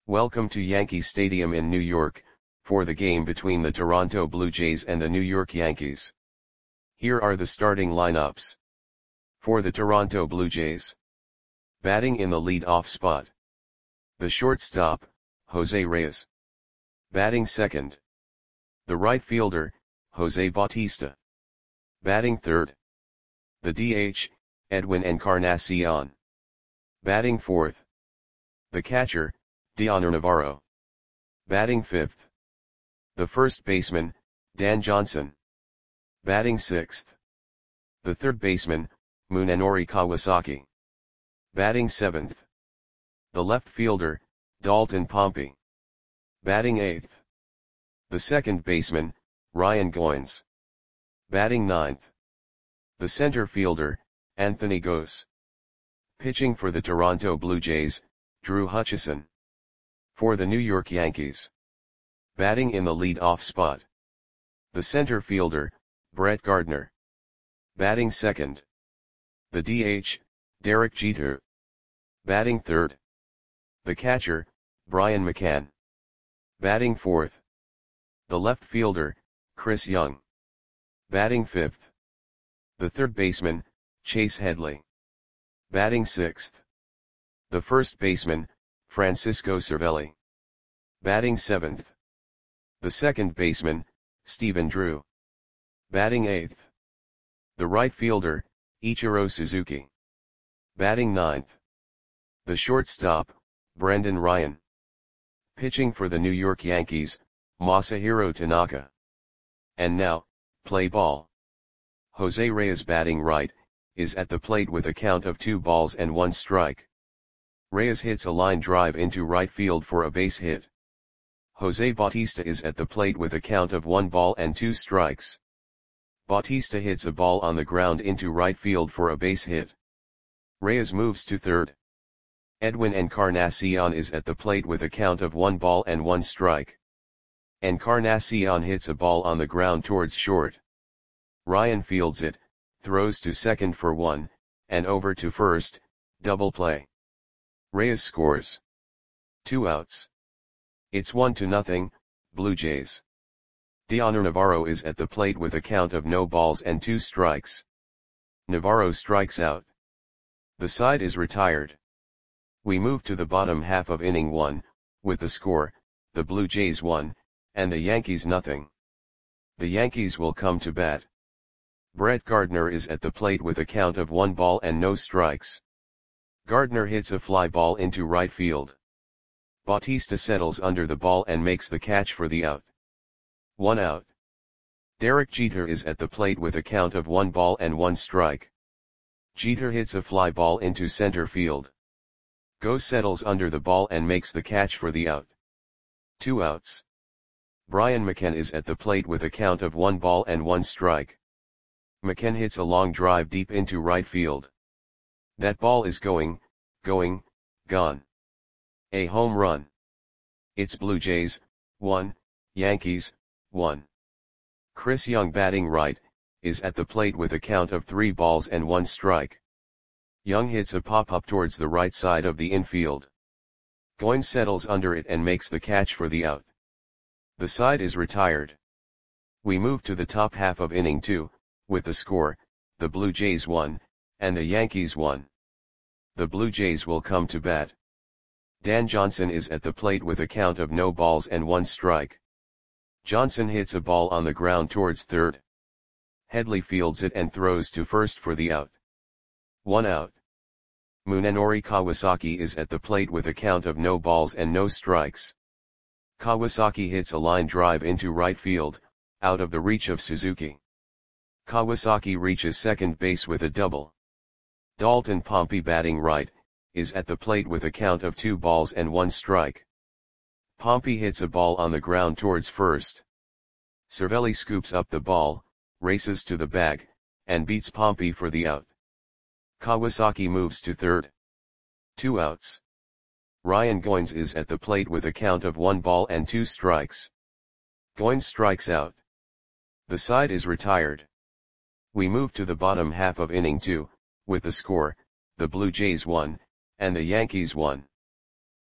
Welcome to Yankee Stadium in New York, for the game between the Toronto Blue Jays and the New York Yankees. Here are the starting lineups. For the Toronto Blue Jays. Batting in the lead-off spot. The shortstop, Jose Reyes. Batting second. The right fielder, Jose Bautista. Batting third. The DH, Edwin Encarnacion. Batting fourth. The catcher, Dioner Navarro. Batting fifth. The first baseman, Dan Johnson. Batting sixth. The third baseman, Munenori Kawasaki. Batting seventh. The left fielder, Dalton Pompey. Batting eighth. The second baseman, Ryan Goins. Batting ninth. The center fielder, Anthony Gose. Pitching for the Toronto Blue Jays, Drew Hutchison. For the New York Yankees. Batting in the lead-off spot. The center fielder, Brett Gardner. Batting second. The DH, Derek Jeter. Batting third. The catcher, Brian McCann. Batting fourth. The left fielder, Chris Young. Batting fifth. The third baseman, Chase Headley. Batting sixth. The first baseman, Francisco Cervelli. Batting seventh. The second baseman, Stephen Drew. Batting eighth. The right fielder, Ichiro Suzuki. Batting ninth. The shortstop, Brendan Ryan. Pitching for the New York Yankees, Masahiro Tanaka. And now, play ball. Jose Reyes batting right, is at the plate with a count of 2-1 strike. Reyes hits a line drive into right field for a base hit. Jose Bautista is at the plate with a count of 1-2 strikes. Bautista hits a ball on the ground into right field for a base hit. Reyes moves to third. Edwin Encarnacion is at the plate with a count of 1-1 strike. Encarnacion hits a ball on the ground towards short. Ryan fields it, throws to second for 1, and over to first, double play. Reyes scores. 2 outs. It's 1-0, Blue Jays. Dioner Navarro is at the plate with a count of no balls and 2 strikes. Navarro strikes out. The side is retired. We move to the bottom half of inning 1, with the score, the Blue Jays 1, and the Yankees 0. The Yankees will come to bat. Brett Gardner is at the plate with a count of 1 ball and no strikes. Gardner hits a fly ball into right field. Bautista settles under the ball and makes the catch for the out. 1 out. Derek Jeter is at the plate with a count of 1 ball and 1 strike. Jeter hits a fly ball into center field. Gose settles under the ball and makes the catch for the out. 2 outs. Brian McCann is at the plate with a count of 1-1 strike. McCann hits a long drive deep into right field. That ball is gone. A home run. It's Blue Jays, 1, Yankees, 1. Chris Young batting right, is at the plate with a count of 3-1 strike. Young hits a pop-up towards the right side of the infield. Goins settles under it and makes the catch for the out. The side is retired. We move to the top half of inning 2, with the score, the Blue Jays 1, and the Yankees 1. The Blue Jays will come to bat. Dan Johnson is at the plate with a count of no balls and 1 strike. Johnson hits a ball on the ground towards third. Headley fields it and throws to first for the out. 1 out. Munenori Kawasaki is at the plate with a count of no balls and no strikes. Kawasaki hits a line drive into right field, out of the reach of Suzuki. Kawasaki reaches second base with a double. Dalton Pompey batting right, is at the plate with a count of 2-1 strike. Pompey hits a ball on the ground towards first. Cervelli scoops up the ball, races to the bag, and beats Pompey for the out. Kawasaki moves to third. 2 outs. Ryan Goins is at the plate with a count of 1 ball and 2 strikes. Goins strikes out. The side is retired. We move to the bottom half of inning 2, with the score, the Blue Jays 1, and the Yankees 1.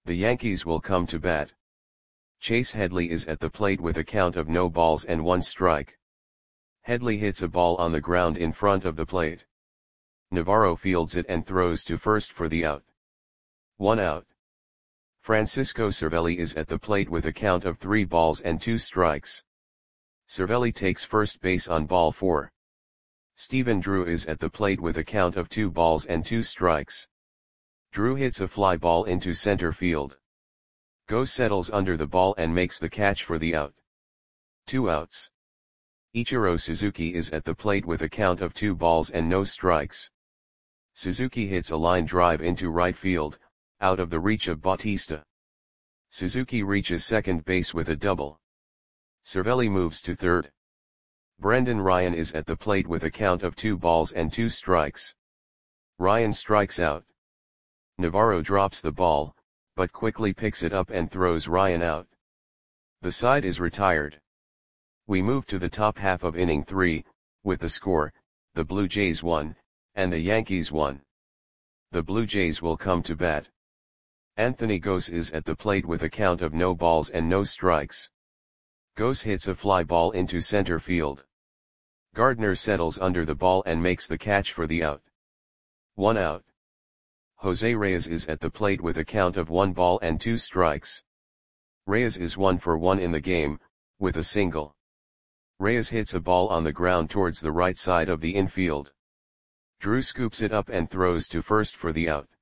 The Yankees will come to bat. Chase Headley is at the plate with a count of no balls and one strike. Headley hits a ball on the ground in front of the plate. Navarro fields it and throws to first for the out. 1 out. Francisco Cervelli is at the plate with a count of 3 balls and 2 strikes. Cervelli takes first base on ball 4. Stephen Drew is at the plate with a count of 2 balls and 2 strikes. Drew hits a fly ball into center field. Goes settles under the ball and makes the catch for the out. 2 outs. Ichiro Suzuki is at the plate with a count of 2 balls and no strikes. Suzuki hits a line drive into right field, out of the reach of Bautista. Suzuki reaches second base with a double. Cervelli moves to third. Brendan Ryan is at the plate with a count of 2 balls and 2 strikes. Ryan strikes out. Navarro drops the ball, but quickly picks it up and throws Ryan out. The side is retired. We move to the top half of inning 3, with the score, the Blue Jays won, and the Yankees won. The Blue Jays will come to bat. Anthony Gose is at the plate with a count of no balls and no strikes. Gose hits a fly ball into center field. Gardner settles under the ball and makes the catch for the out. 1 out. Jose Reyes is at the plate with a count of 1 ball and 2 strikes. Reyes is 1 for 1 in the game, with a single. Reyes hits a ball on the ground towards the right side of the infield. Drew scoops it up and throws to first for the out.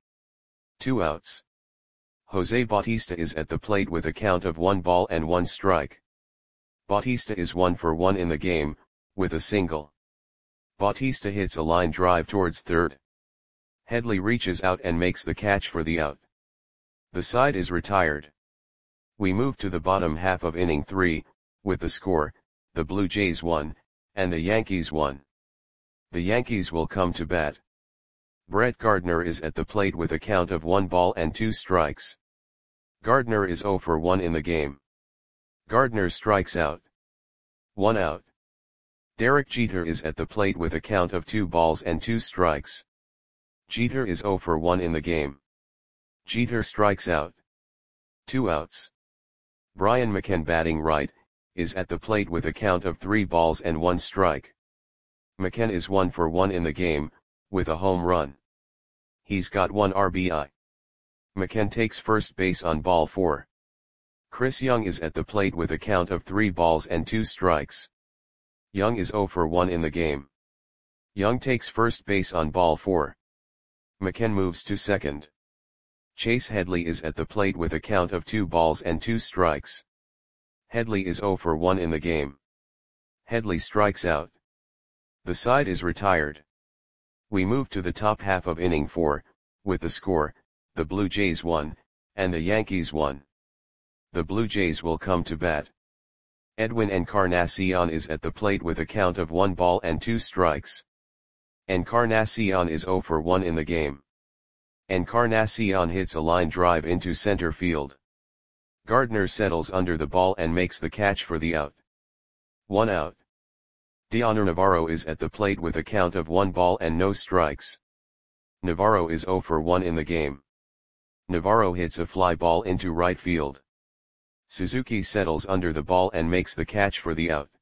2 outs. Jose Bautista is at the plate with a count of 1 ball and 1 strike. Bautista is 1 for 1 in the game, with a single. Bautista hits a line drive towards third. Headley reaches out and makes the catch for the out. The side is retired. We move to the bottom half of inning 3, with the score, the Blue Jays won, and the Yankees won. The Yankees will come to bat. Brett Gardner is at the plate with a count of 1 ball and 2 strikes. Gardner is 0 for 1 in the game. Gardner strikes out. 1 out. Derek Jeter is at the plate with a count of 2 balls and 2 strikes. Jeter is 0 for 1 in the game. Jeter strikes out. 2 outs. Brian McCann, batting right, is at the plate with a count of 3 balls and 1 strike. McCann is 1 for 1 in the game, with a home run. He's got 1 RBI. McCann takes first base on ball 4. Chris Young is at the plate with a count of 3 balls and 2 strikes. Young is 0 for 1 in the game. Young takes first base on ball 4. McCann moves to second. Chase Headley is at the plate with a count of 2 balls and 2 strikes. Headley is 0 for 1 in the game. Headley strikes out. The side is retired. We move to the top half of inning 4, with the score, the Blue Jays won, and the Yankees won. The Blue Jays will come to bat. Edwin Encarnacion is at the plate with a count of 1 ball and 2 strikes. Encarnacion is 0 for 1 in the game. Encarnacion hits a line drive into center field. Gardner settles under the ball and makes the catch for the out. 1 out. Dioner Navarro is at the plate with a count of 1 ball and no strikes. Navarro is 0 for 1 in the game. Navarro hits a fly ball into right field. Suzuki settles under the ball and makes the catch for the out.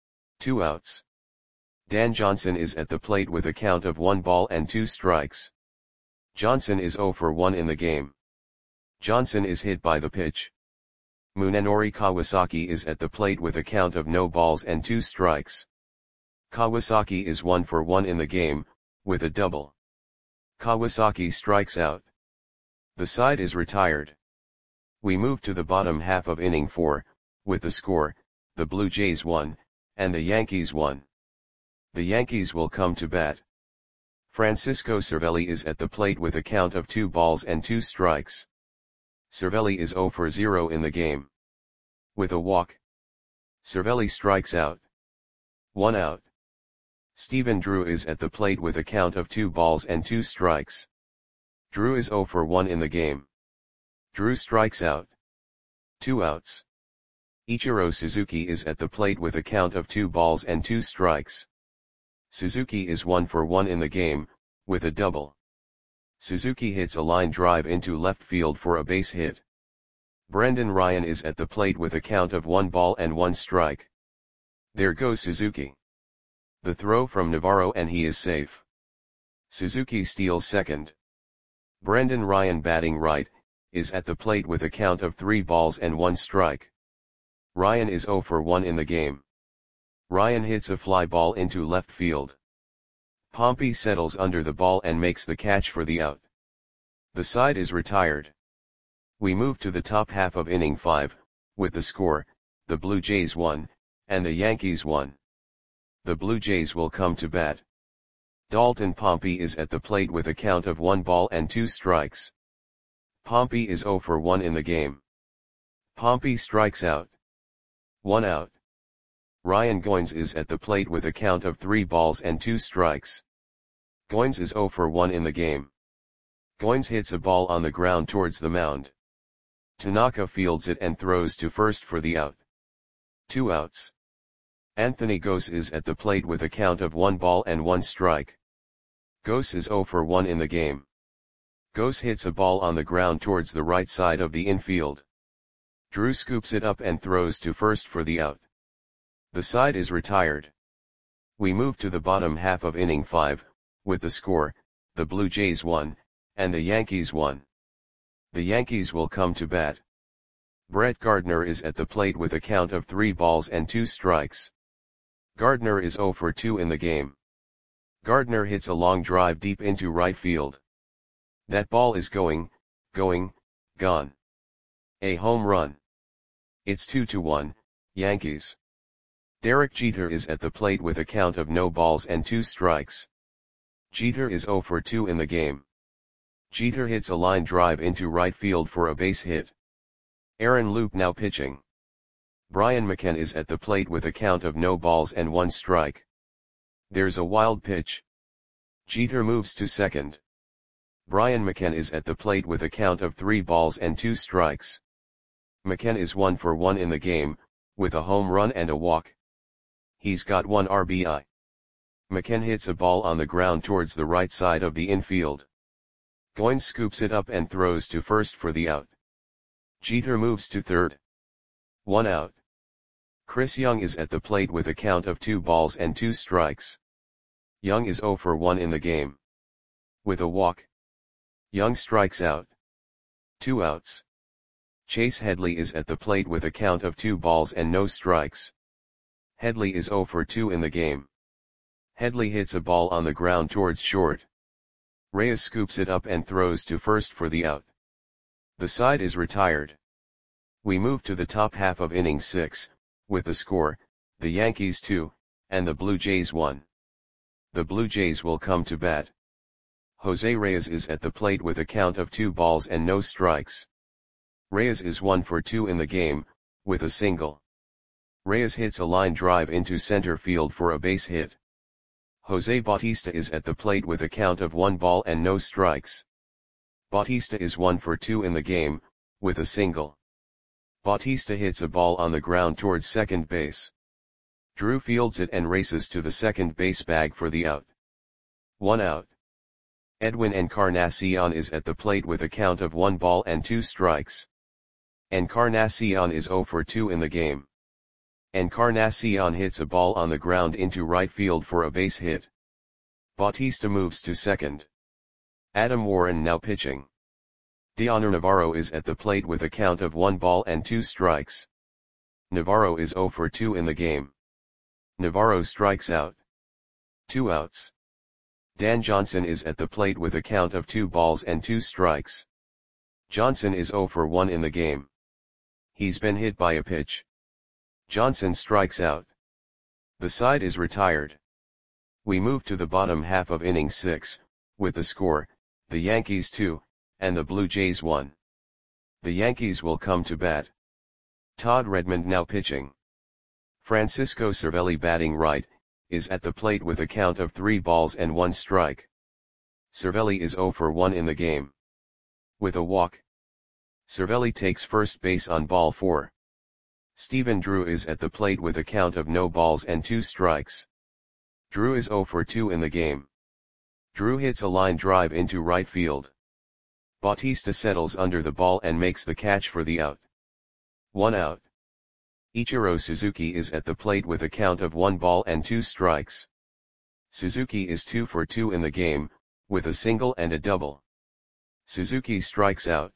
2 outs. Dan Johnson is at the plate with a count of 1 ball and 2 strikes. Johnson is 0 for 1 in the game. Johnson is hit by the pitch. Munenori Kawasaki is at the plate with a count of no balls and 2 strikes. Kawasaki is 1 for 1 in the game, with a double. Kawasaki strikes out. The side is retired. We move to the bottom half of inning 4, with the score, the Blue Jays won, and the Yankees won. The Yankees will come to bat. Francisco Cervelli is at the plate with a count of 2 balls and 2 strikes. Cervelli is 0 for 0 in the game. With a walk. Cervelli strikes out. 1 out. Stephen Drew is at the plate with a count of 2 balls and 2 strikes. Drew is 0 for 1 in the game. Drew strikes out. 2 outs. Ichiro Suzuki is at the plate with a count of 2 balls and 2 strikes. Suzuki is 1 for 1 in the game, with a double. Suzuki hits a line drive into left field for a base hit. Brendan Ryan is at the plate with a count of 1 ball and 1 strike. There goes Suzuki. The throw from Navarro and he is safe. Suzuki steals second. Brendan Ryan, batting right, is at the plate with a count of 3 balls and 1 strike. Ryan is 0 for 1 in the game. Ryan hits a fly ball into left field. Pompey settles under the ball and makes the catch for the out. The side is retired. We move to the top half of inning 5, with the score, the Blue Jays 1, and the Yankees 1. The Blue Jays will come to bat. Dalton Pompey is at the plate with a count of 1 ball and 2 strikes. Pompey is 0 for 1 in the game. Pompey strikes out. 1 out. Ryan Goins is at the plate with a count of 3 balls and 2 strikes. Goins is 0 for 1 in the game. Goins hits a ball on the ground towards the mound. Tanaka fields it and throws to first for the out. 2 outs. Anthony Gose is at the plate with a count of 1 ball and 1 strike. Gose is 0 for 1 in the game. Gose hits a ball on the ground towards the right side of the infield. Drew scoops it up and throws to first for the out. The side is retired. We move to the bottom half of inning 5, with the score, the Blue Jays 1, and the Yankees 1. The Yankees will come to bat. Brett Gardner is at the plate with a count of 3 balls and 2 strikes. Gardner is 0 for 2 in the game. Gardner hits a long drive deep into right field. That ball is gone. A home run. It's 2-1, Yankees. Derek Jeter is at the plate with a count of no balls and 2 strikes. Jeter is 0 for 2 in the game. Jeter hits a line drive into right field for a base hit. Aaron Loup now pitching. Brian McCann is at the plate with a count of no balls and 1 strike. There's a wild pitch. Jeter moves to second. Brian McCann is at the plate with a count of 3 balls and 2 strikes. McCann is 1 for 1 in the game, with a home run and a walk. He's got 1 RBI. McCann hits a ball on the ground towards the right side of the infield. Goins scoops it up and throws to first for the out. Jeter moves to third. 1 out. Chris Young is at the plate with a count of 2 balls and 2 strikes. Young is 0 for 1 in the game. With a walk. Young strikes out. 2 outs. Chase Headley is at the plate with a count of 2 balls and no strikes. Headley is 0 for 2 in the game. Headley hits a ball on the ground towards short. Reyes scoops it up and throws to first for the out. The side is retired. We move to the top half of inning 6, with the score, the Yankees 2, and the Blue Jays 1. The Blue Jays will come to bat. Jose Reyes is at the plate with a count of 2 balls and no strikes. Reyes is 1 for 2 in the game, with a single. Reyes hits a line drive into center field for a base hit. Jose Bautista is at the plate with a count of 1 ball and no strikes. Bautista is 1 for 2 in the game, with a single. Bautista hits a ball on the ground towards second base. Drew fields it and races to the second base bag for the out. 1 out. Edwin Encarnacion is at the plate with a count of 1 ball and 2 strikes. Encarnacion is 0 for 2 in the game. Encarnacion hits a ball on the ground into right field for a base hit. Bautista moves to second. Adam Warren now pitching. Dioner Navarro is at the plate with a count of 1 ball and 2 strikes. Navarro is 0 for 2 in the game. Navarro strikes out. 2 outs. Dan Johnson is at the plate with a count of 2 balls and 2 strikes. Johnson is 0 for 1 in the game. He's been hit by a pitch. Johnson strikes out. The side is retired. We move to the bottom half of inning 6, with the score, the Yankees 2, and the Blue Jays 1. The Yankees will come to bat. Todd Redmond now pitching. Francisco Cervelli, batting right, is at the plate with a count of 3 balls and 1 strike. Cervelli is 0 for 1 in the game. With a walk. Cervelli takes first base on ball 4. Stephen Drew is at the plate with a count of no balls and 2 strikes. Drew is 0 for 2 in the game. Drew hits a line drive into right field. Bautista settles under the ball and makes the catch for the out. 1 out. Ichiro Suzuki is at the plate with a count of 1 ball and 2 strikes. Suzuki is 2 for 2 in the game, with a single and a double. Suzuki strikes out.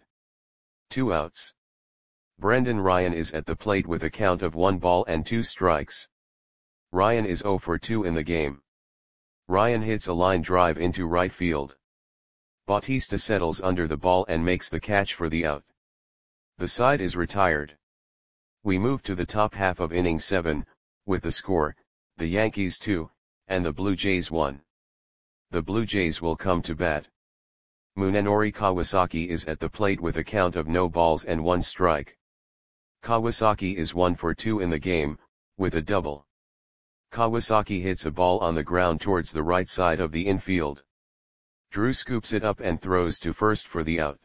2 outs. Brendan Ryan is at the plate with a count of 1 ball and 2 strikes. Ryan is 0 for 2 in the game. Ryan hits a line drive into right field. Bautista settles under the ball and makes the catch for the out. The side is retired. We move to the top half of inning 7, with the score, the Yankees 2, and the Blue Jays 1. The Blue Jays will come to bat. Munenori Kawasaki is at the plate with a count of no balls and 1 strike. Kawasaki is 1 for 2 in the game, with a double. Kawasaki hits a ball on the ground towards the right side of the infield. Drew scoops it up and throws to first for the out.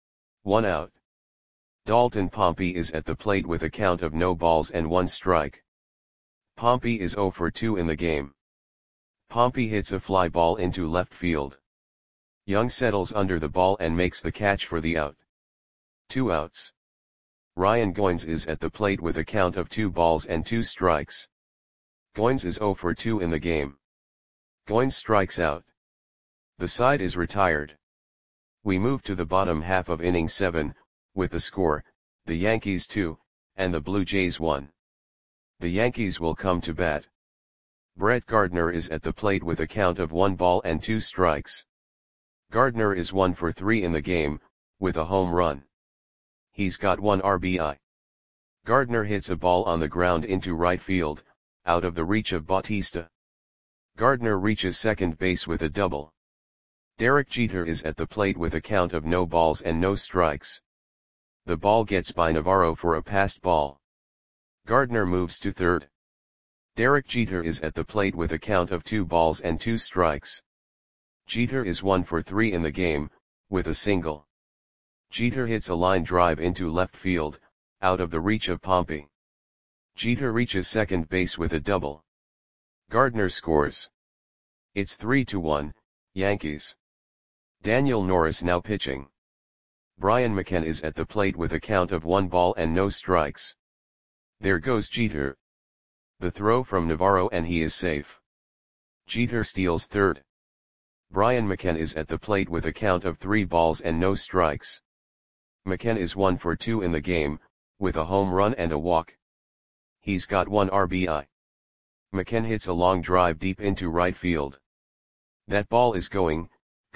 1 out. Dalton Pompey is at the plate with a count of no balls and 1 strike. Pompey is 0 for 2 in the game. Pompey hits a fly ball into left field. Young settles under the ball and makes the catch for the out. 2 outs. Ryan Goins is at the plate with a count of 2 balls and 2 strikes. Goins is 0 for 2 in the game. Goins strikes out. The side is retired. We move to the bottom half of inning 7, with the score, the Yankees 2, and the Blue Jays 1. The Yankees will come to bat. Brett Gardner is at the plate with a count of 1 ball and 2 strikes. Gardner is 1 for 3 in the game, with a home run. He's got 1 RBI. Gardner hits a ball on the ground into right field, out of the reach of Bautista. Gardner reaches second base with a double. Derek Jeter is at the plate with a count of no balls and no strikes. The ball gets by Navarro for a passed ball. Gardner moves to third. Derek Jeter is at the plate with a count of 2 balls and 2 strikes. Jeter is 1 for 3 in the game, with a single. Jeter hits a line drive into left field, out of the reach of Pompey. Jeter reaches second base with a double. Gardner scores. It's 3-1, Yankees. Daniel Norris now pitching. Brian McCann is at the plate with a count of 1 ball and no strikes. There goes Jeter. The throw from Navarro and he is safe. Jeter steals third. Brian McCann is at the plate with a count of 3 balls and no strikes. McCann is 1 for 2 in the game, with a home run and a walk. He's got 1 RBI. McCann hits a long drive deep into right field. That ball is gone.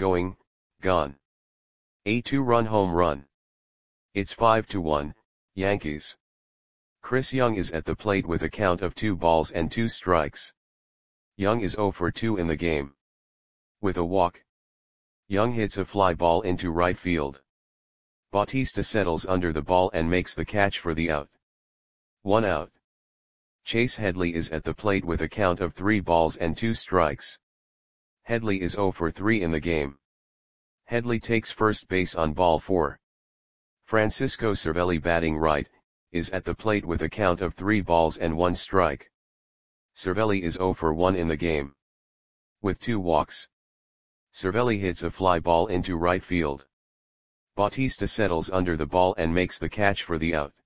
A 2-run home run. It's 5-1, Yankees. Chris Young is at the plate with a count of 2 balls and 2 strikes. Young is 0 for 2 in the game. With a walk. Young hits a fly ball into right field. Bautista settles under the ball and makes the catch for the out. 1 out. Chase Headley is at the plate with a count of 3 balls and 2 strikes. Headley is 0 for 3 in the game. Headley takes first base on ball 4. Francisco Cervelli, batting right, is at the plate with a count of 3 balls and 1 strike. Cervelli is 0 for 1 in the game. With 2 walks. Cervelli hits a fly ball into right field. Bautista settles under the ball and makes the catch for the out.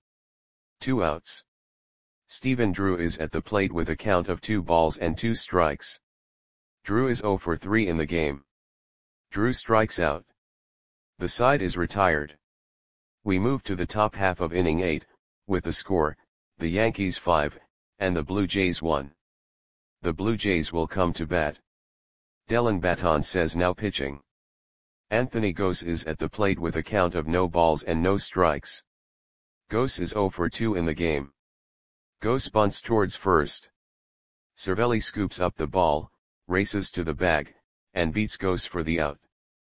2 outs. Stephen Drew is at the plate with a count of 2 balls and 2 strikes. Drew is 0 for 3 in the game. Drew strikes out. The side is retired. We move to the top half of inning 8, with the score, the Yankees 5, and the Blue Jays 1. The Blue Jays will come to bat. Dellin Betances now pitching. Anthony Gose is at the plate with a count of no balls and no strikes. Gose is 0 for 2 in the game. Gose bunts towards first. Cervelli scoops up the ball, races to the bag, and beats Gose for the out.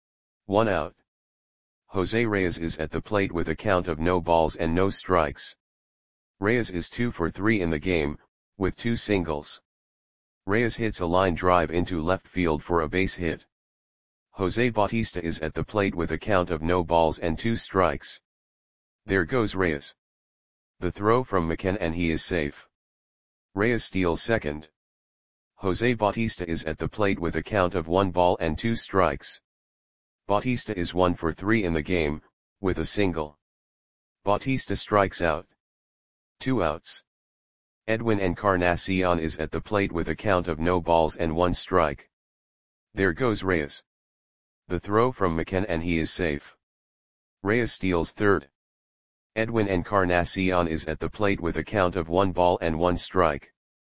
1 out. Jose Reyes is at the plate with a count of no balls and no strikes. Reyes is 2 for 3 in the game, with 2 singles. Reyes hits a line drive into left field for a base hit. Jose Bautista is at the plate with a count of no balls and 2 strikes. There goes Reyes. The throw from McCann and he is safe. Reyes steals second. Jose Bautista is at the plate with a count of 1 ball and 2 strikes. Bautista is 1 for 3 in the game, with a single. Bautista strikes out. 2 outs. Edwin Encarnacion is at the plate with a count of no balls and 1 strike. There goes Reyes. The throw from McKen and he is safe. Reyes steals third. Edwin Encarnacion is at the plate with a count of 1 ball and 1 strike.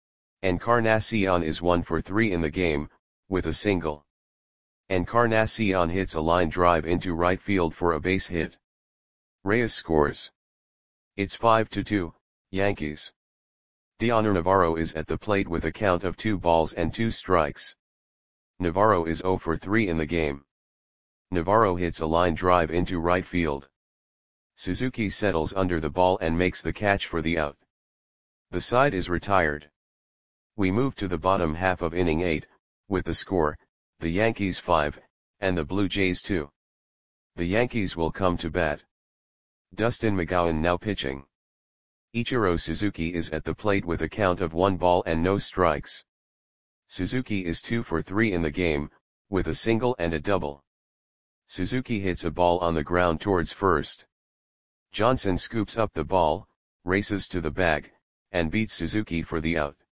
Encarnacion is 1 for 3 in the game, with a single. Encarnacion hits a line drive into right field for a base hit. Reyes scores. It's 5-2, Yankees. Dioner Navarro is at the plate with a count of 2 balls and 2 strikes. Navarro is 0 for 3 in the game. Navarro hits a line drive into right field. Suzuki settles under the ball and makes the catch for the out. The side is retired. We move to the bottom half of inning 8, with the score, the Yankees 5, and the Blue Jays 2. The Yankees will come to bat. Dustin McGowan now pitching. Ichiro Suzuki is at the plate with a count of 1 ball and no strikes. Suzuki is 2 for 3 in the game, with a single and a double. Suzuki hits a ball on the ground towards first. Johnson scoops up the ball, races to the bag, and beats Suzuki for the out.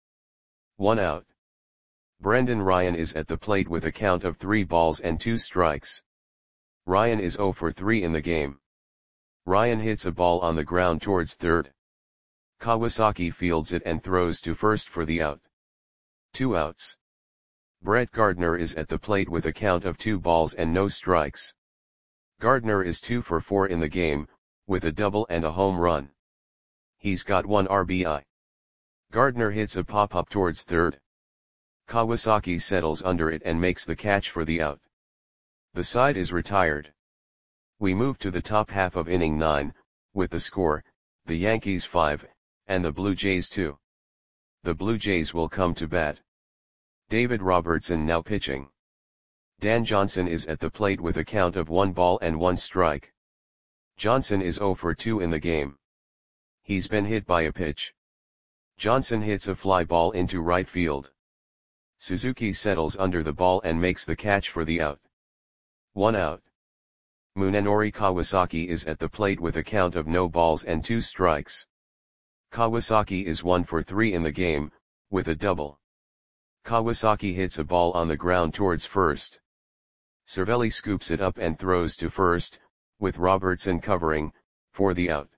1 out. Brendan Ryan is at the plate with a count of 3 balls and 2 strikes. Ryan is 0 for 3 in the game. Ryan hits a ball on the ground towards third. Kawasaki fields it and throws to first for the out. 2 outs. Brett Gardner is at the plate with a count of 2 balls and no strikes. Gardner is 2 for 4 in the game, with a double and a home run. He's got 1 RBI. Gardner hits a pop-up towards third. Kawasaki settles under it and makes the catch for the out. The side is retired. We move to the top half of inning 9, with the score, the Yankees 5, and the Blue Jays 2. The Blue Jays will come to bat. David Robertson now pitching. Dan Johnson is at the plate with a count of 1 ball and 1 strike. Johnson is 0 for 2 in the game. He's been hit by a pitch. Johnson hits a fly ball into right field. Suzuki settles under the ball and makes the catch for the out. 1 out. Munenori Kawasaki is at the plate with a count of no balls and 2 strikes. Kawasaki is 1 for 3 in the game, with a double. Kawasaki hits a ball on the ground towards first. Cervelli scoops it up and throws to first, with Robertson covering, for the out.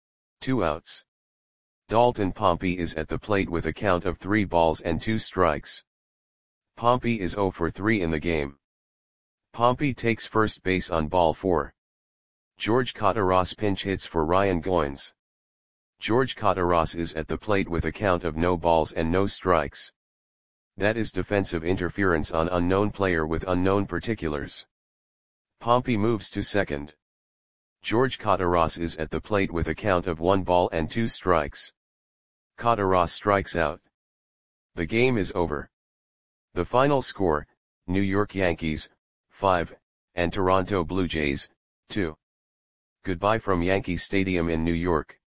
2 outs. Dalton Pompey is at the plate with a count of 3 balls and 2 strikes. Pompey is 0 for 3 in the game. Pompey takes first base on ball 4. George Cotaros pinch hits for Ryan Goins. George Cotaros is at the plate with a count of no balls and no strikes. That is defensive interference on unknown player with unknown particulars. Pompey moves to second. George Cotaros is at the plate with a count of 1 ball and 2 strikes. Cotaros strikes out. The game is over. The final score, New York Yankees, 5, and Toronto Blue Jays, 2. Goodbye from Yankee Stadium in New York.